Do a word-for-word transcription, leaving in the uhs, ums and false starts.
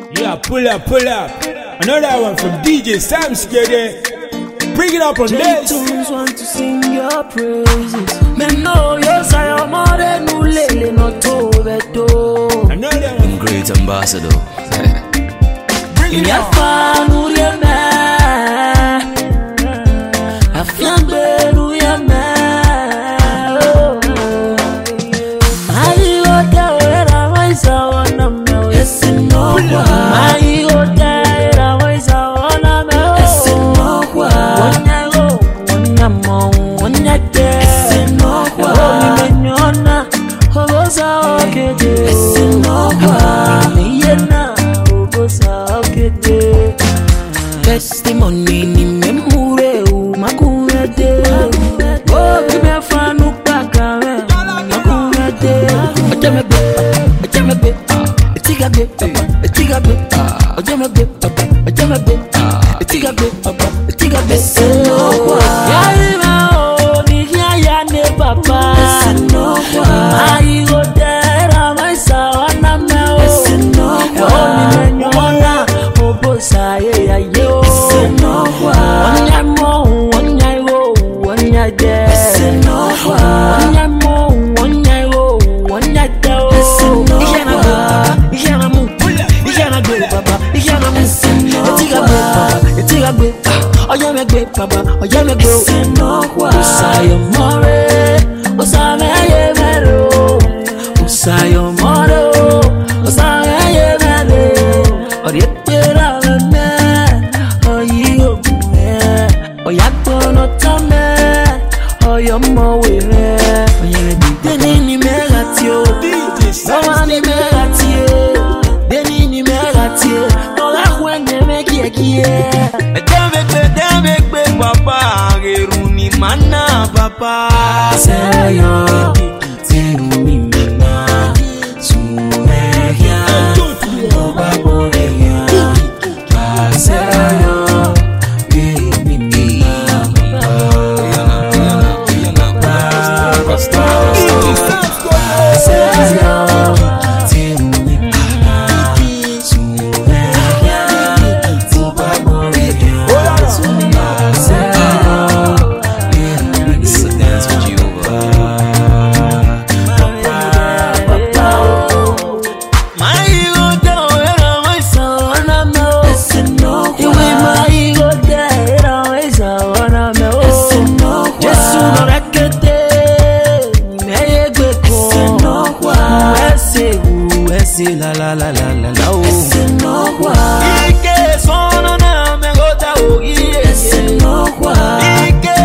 Yeah, pull up, pull up. Another one from D J Sam Skiddy. Bring it up on this. J-Tunes want to sing your praises. Men know you say I'm more than no lele no toveto. Another one. Great ambassador. Bring it up. Testimony ni memure u makurete. Oh, give me a fan who back away. Makurete. Ojame be, ojame be, etiga be, etiga be, ojame be, ojame be, etiga be, etiga be. Ya ima o ni ya ya ne papa. Ai go dera mai sawana me o. Oh ni menyona obosa ye ya ye. Oya me gbe papa, oya me go. Usayo more, usame ye mero. Usayo more, usame ye mero. Orietera me, oyi o me. Oya tono tame, oyo mo we me. Oya di deni ni me gatio, no ni me gatio. Deni ni me gatio, no la juene me kie kie. Papa, geruni mana papa. Seyo, terumi mana, sumeya, oba boleya. Seyo, geruni mana papa. Seyo, terumi mana, sumeya, oba boleya. La la la la la la oh. Ese no kwa Ike sono na me gota o Ese no kwa Ike